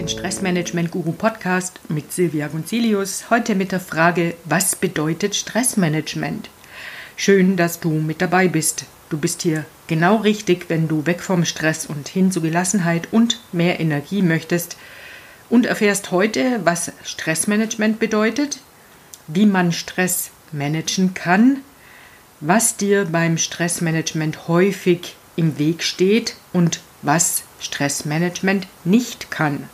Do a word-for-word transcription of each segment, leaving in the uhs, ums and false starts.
den Stressmanagement-Guru-Podcast mit Silvia Gunzilius. Heute mit der Frage, was bedeutet Stressmanagement? Schön, dass du mit dabei bist. Du bist hier genau richtig, wenn du weg vom Stress und hin zu Gelassenheit und mehr Energie möchtest und erfährst heute, was Stressmanagement bedeutet, wie man Stress managen kann, was dir beim Stressmanagement häufig im Weg steht und was Stressmanagement nicht kann.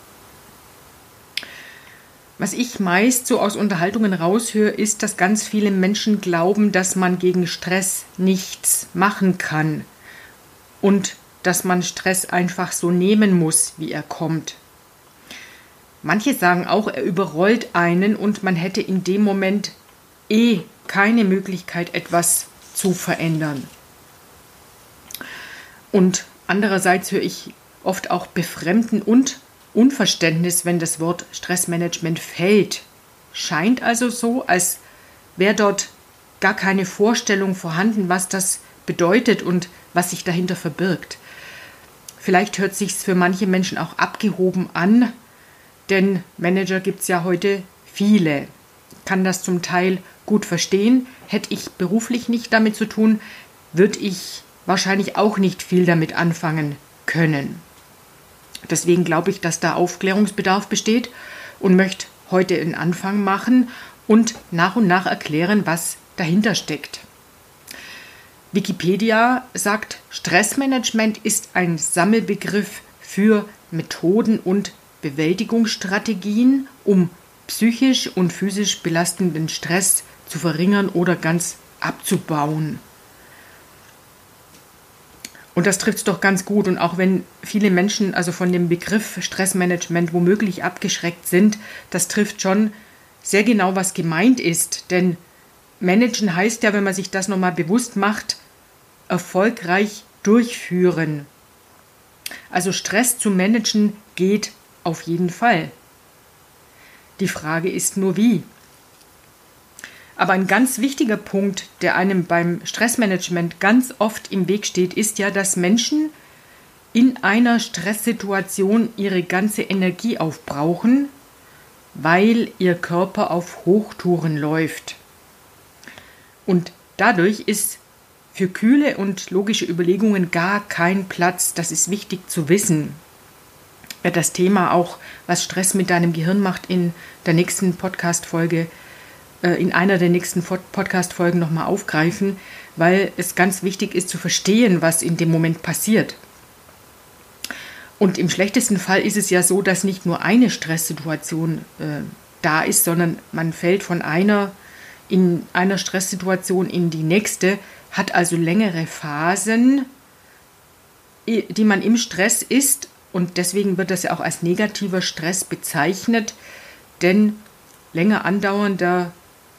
Was ich meist so aus Unterhaltungen raushöre, ist, dass ganz viele Menschen glauben, dass man gegen Stress nichts machen kann und dass man Stress einfach so nehmen muss, wie er kommt. Manche sagen auch, er überrollt einen und man hätte in dem Moment eh keine Möglichkeit, etwas zu verändern. Und andererseits höre ich oft auch Befremden und Unverständnis, wenn das Wort Stressmanagement fällt. Scheint also so, als wäre dort gar keine Vorstellung vorhanden, was das bedeutet und was sich dahinter verbirgt. Vielleicht hört sich's für manche Menschen auch abgehoben an, denn Manager gibt es ja heute viele. Kann das zum Teil gut verstehen. Hätte ich beruflich nicht damit zu tun, würde ich wahrscheinlich auch nicht viel damit anfangen können. Deswegen glaube ich, dass da Aufklärungsbedarf besteht und möchte heute einen Anfang machen und nach und nach erklären, was dahinter steckt. Wikipedia sagt, Stressmanagement ist ein Sammelbegriff für Methoden und Bewältigungsstrategien, um psychisch und physisch belastenden Stress zu verringern oder ganz abzubauen. Und das trifft es doch ganz gut. Und auch wenn viele Menschen also von dem Begriff Stressmanagement womöglich abgeschreckt sind, das trifft schon sehr genau, was gemeint ist. Denn managen heißt ja, wenn man sich das nochmal bewusst macht, erfolgreich durchführen. Also Stress zu managen geht auf jeden Fall. Die Frage ist nur wie. Aber ein ganz wichtiger Punkt, der einem beim Stressmanagement ganz oft im Weg steht, ist ja, dass Menschen in einer Stresssituation ihre ganze Energie aufbrauchen, weil ihr Körper auf Hochtouren läuft. Und dadurch ist für kühle und logische Überlegungen gar kein Platz. Das ist wichtig zu wissen. Ich werde das Thema auch, was Stress mit deinem Gehirn macht, in der nächsten Podcast-Folge in einer der nächsten Podcast-Folgen nochmal aufgreifen, weil es ganz wichtig ist zu verstehen, was in dem Moment passiert. Und im schlechtesten Fall ist es ja so, dass nicht nur eine Stresssituation äh, da ist, sondern man fällt von einer in einer Stresssituation in die nächste, hat also längere Phasen, die man im Stress ist, und deswegen wird das ja auch als negativer Stress bezeichnet, denn länger andauernder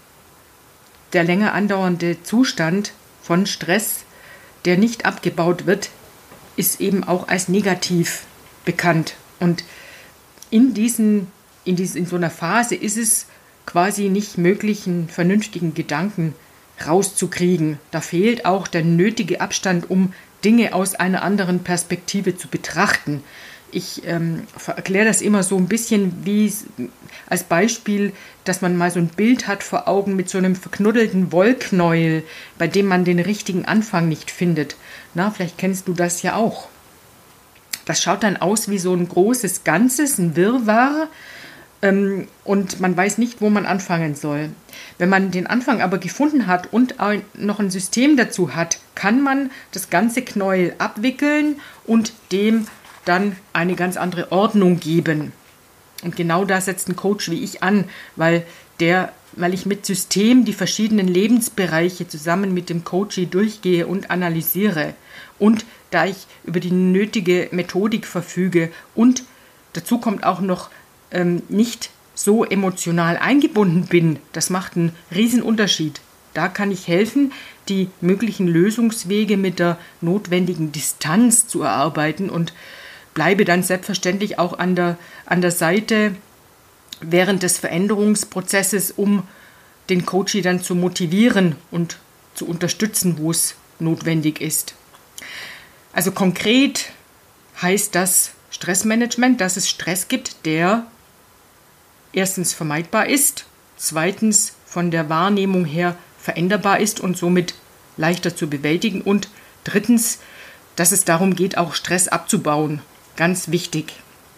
Der länger andauernde Zustand von Stress, der nicht abgebaut wird, ist eben auch als negativ bekannt. Und in, diesen, in, diesen, in so einer Phase ist es quasi nicht möglich, einen vernünftigen Gedanken rauszukriegen. Da fehlt auch der nötige Abstand, um Dinge aus einer anderen Perspektive zu betrachten. Ich ähm, erkläre das immer so ein bisschen wie als Beispiel, dass man mal so ein Bild hat vor Augen mit so einem verknuddelten Wollknäuel, bei dem man den richtigen Anfang nicht findet. Na, vielleicht kennst du das ja auch. Das schaut dann aus wie so ein großes Ganzes, ein Wirrwarr, ähm, und man weiß nicht, wo man anfangen soll. Wenn man den Anfang aber gefunden hat und ein, noch ein System dazu hat, kann man das ganze Knäuel abwickeln und dem dann eine ganz andere Ordnung geben. Und genau da setzt ein Coach wie ich an, weil, der, weil ich mit System die verschiedenen Lebensbereiche zusammen mit dem Coachee durchgehe und analysiere. Und da ich über die nötige Methodik verfüge und dazu kommt auch noch ähm, nicht so emotional eingebunden bin, das macht einen riesen Unterschied. Da kann ich helfen, die möglichen Lösungswege mit der notwendigen Distanz zu erarbeiten und bleibe dann selbstverständlich auch an der, an der Seite während des Veränderungsprozesses, um den Coachee dann zu motivieren und zu unterstützen, wo es notwendig ist. Also konkret heißt das Stressmanagement, dass es Stress gibt, der erstens vermeidbar ist, zweitens von der Wahrnehmung her veränderbar ist und somit leichter zu bewältigen und drittens, dass es darum geht, auch Stress abzubauen. Ganz wichtig.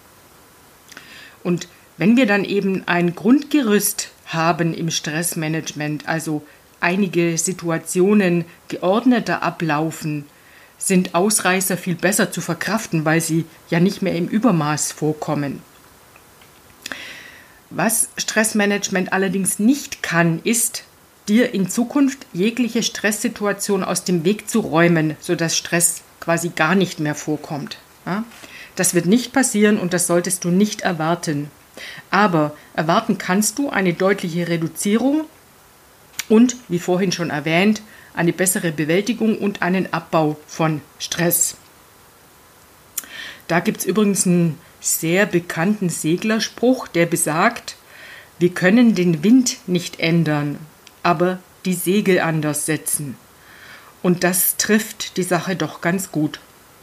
Und wenn wir dann eben ein Grundgerüst haben im Stressmanagement, also einige Situationen geordneter ablaufen, sind Ausreißer viel besser zu verkraften, weil sie ja nicht mehr im Übermaß vorkommen. Was Stressmanagement allerdings nicht kann, ist, dir in Zukunft jegliche Stresssituation aus dem Weg zu räumen, sodass Stress quasi gar nicht mehr vorkommt. Ja? Das wird nicht passieren und das solltest du nicht erwarten. Aber erwarten kannst du eine deutliche Reduzierung und, wie vorhin schon erwähnt, eine bessere Bewältigung und einen Abbau von Stress. Da gibt es übrigens einen sehr bekannten Seglerspruch, der besagt, wir können den Wind nicht ändern, aber die Segel anders setzen. Und das trifft die Sache doch ganz gut.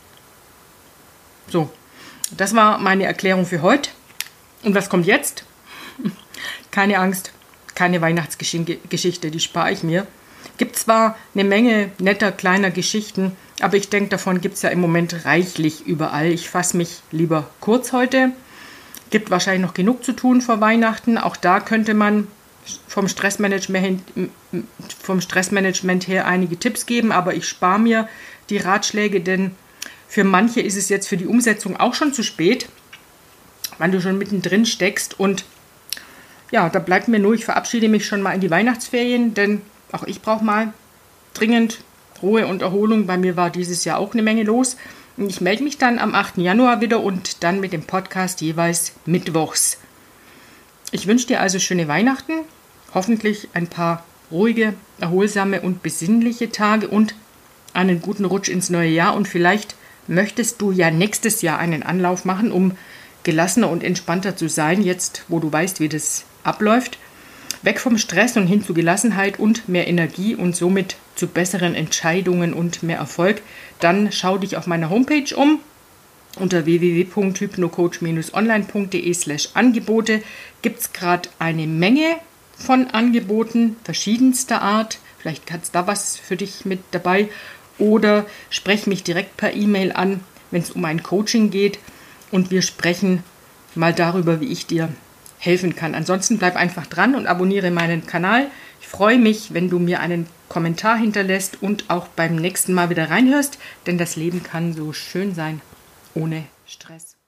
So, das war meine Erklärung für heute. Und was kommt jetzt? Keine Angst, keine Weihnachtsgeschichte, die spare ich mir. Gibt zwar eine Menge netter kleiner Geschichten, aber ich denke, davon gibt es ja im Moment reichlich überall. Ich fasse mich lieber kurz heute. Gibt wahrscheinlich noch genug zu tun vor Weihnachten. Auch da könnte man vom Stressmanagement, vom Stressmanagement her einige Tipps geben, aber ich spare mir die Ratschläge, denn für manche ist es jetzt für die Umsetzung auch schon zu spät, wenn du schon mittendrin steckst. Und ja, da bleibt mir nur, ich verabschiede mich schon mal in die Weihnachtsferien, denn auch ich brauche mal dringend Ruhe und Erholung. Bei mir war dieses Jahr auch eine Menge los. Und ich melde mich dann am achten Januar wieder und dann mit dem Podcast jeweils mittwochs. Ich wünsche dir also schöne Weihnachten, hoffentlich ein paar ruhige, erholsame und besinnliche Tage und einen guten Rutsch ins neue Jahr. Und vielleicht möchtest du ja nächstes Jahr einen Anlauf machen, um gelassener und entspannter zu sein, jetzt wo du weißt, wie das abläuft. Weg vom Stress und hin zu Gelassenheit und mehr Energie und somit zu besseren Entscheidungen und mehr Erfolg. Dann schau dich auf meiner Homepage um. Unter w w w punkt hypnocoach Bindestrich online punkt de slash Angebote gibt es gerade eine Menge von Angeboten verschiedenster Art. Vielleicht hat es da was für dich mit dabei. Oder sprech mich direkt per E-Mail an, wenn es um ein Coaching geht. Und wir sprechen mal darüber, wie ich dir helfen kann. Ansonsten bleib einfach dran und abonniere meinen Kanal. Ich freue mich, wenn du mir einen Kommentar hinterlässt und auch beim nächsten Mal wieder reinhörst, denn das Leben kann so schön sein ohne Stress.